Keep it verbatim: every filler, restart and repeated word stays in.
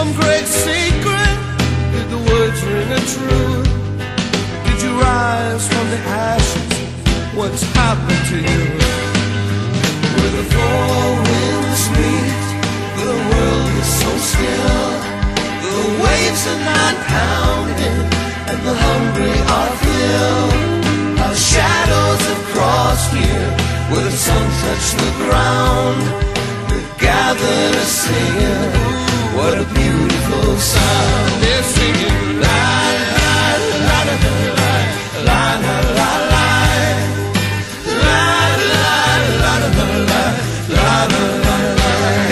some great secret? Did the words ring a true? Did you rise from the ashes? What's happened to you? Where the four winds meet, the world is so still. The waves are not pounding, and the hungry are filled. Our shadows have crossed here, where the sun touched the ground. We've gathered a singing, what a beautiful sound.